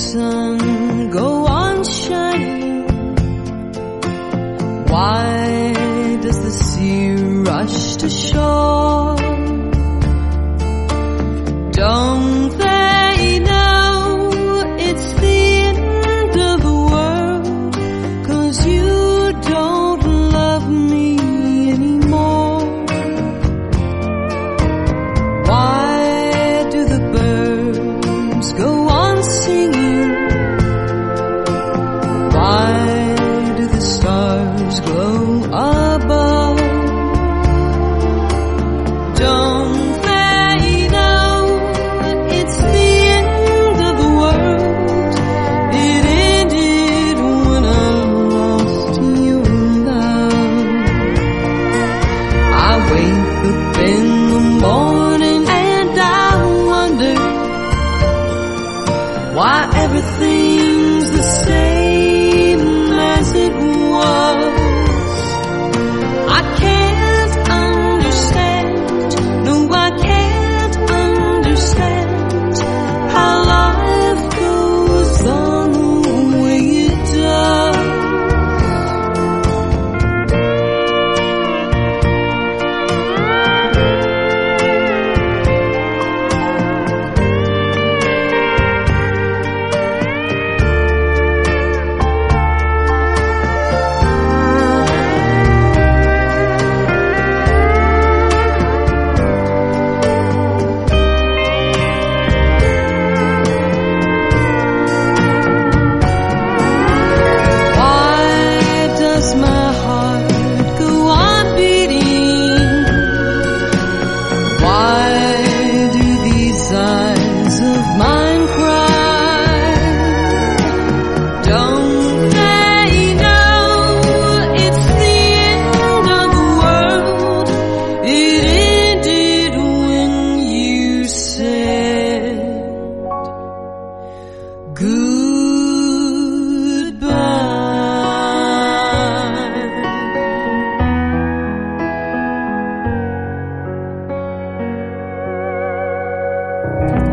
sun go on shining? Why does the sea rush to shore? Don't they know it's the end of the world? 'Cause you don't love me anymore. Why do the birds go on singing? Why do the stars glow above? Don't they know it's the end of the world? It ended when I lost your love. I wake up in the morning and I wonder why everything's the same as it was. I can't understand, no I can't understand how life goes on the way it does. Why does my heart go on beating? Why do these eyes of mine cry? Don't they know it's the end of the world? It ended when you said goodbye.